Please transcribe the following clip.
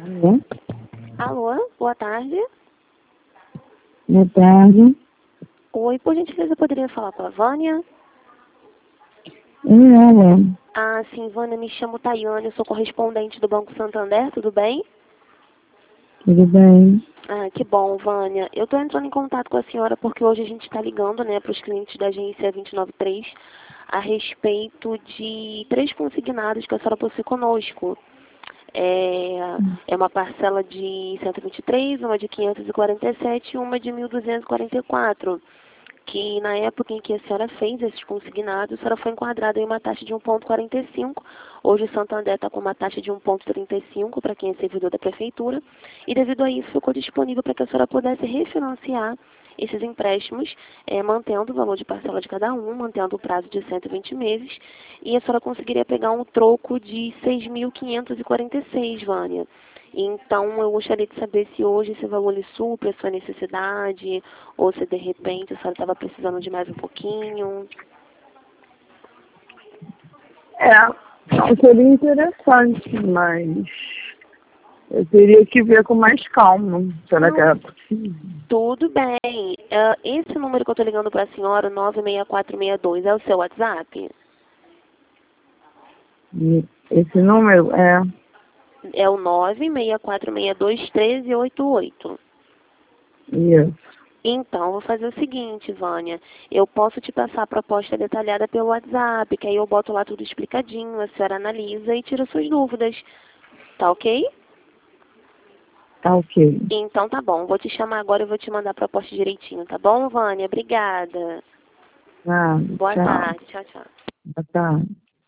Alô? Alô, boa tarde. Boa tarde. Oi, por gentileza, eu poderia falar com a Vânia? Ela. Ah, sim, Vânia, me chamo Tayane, eu sou correspondente do Banco Santander, tudo bem? Tudo bem? Ah, que bom, Vânia. Eu estou entrando em contato com a senhora porque hoje a gente está ligando, né, para os clientes da agência 293 a respeito de 3 consignados que a senhora possui conosco. É uma parcela de 123, uma de 547 e uma de 1.244, que na época em que a senhora fez esses consignados, a senhora foi enquadrada em uma taxa de 1,45. Hoje o Santander está com uma taxa de 1,35 para quem é servidor da prefeitura, e devido a isso ficou disponível para que a senhora pudesse refinanciar esses empréstimos, mantendo o valor de parcela de cada um, mantendo o prazo de 120 meses, e a senhora conseguiria pegar um troco de 6.546, Vânia. Então, eu gostaria de saber se hoje esse valor lhe supre a sua necessidade, ou se de repente a senhora estava precisando de mais um pouquinho. Seria interessante, mas eu teria que ver com mais calma. Será que era possível? Tudo bem. Esse número que eu estou ligando para a senhora, 96462, é o seu WhatsApp? E esse número é. É o 964621388. Isso. Então, eu vou fazer o seguinte, Vânia. Eu posso te passar a proposta detalhada pelo WhatsApp, que aí eu boto lá tudo explicadinho, a senhora analisa e tira suas dúvidas. Tá ok? Tá ok. Então tá bom. Vou te chamar agora e vou te mandar a proposta direitinho, tá bom, Vânia? Obrigada. Ah, Boa tchau. tarde. Tchau, tchau. Boa tarde.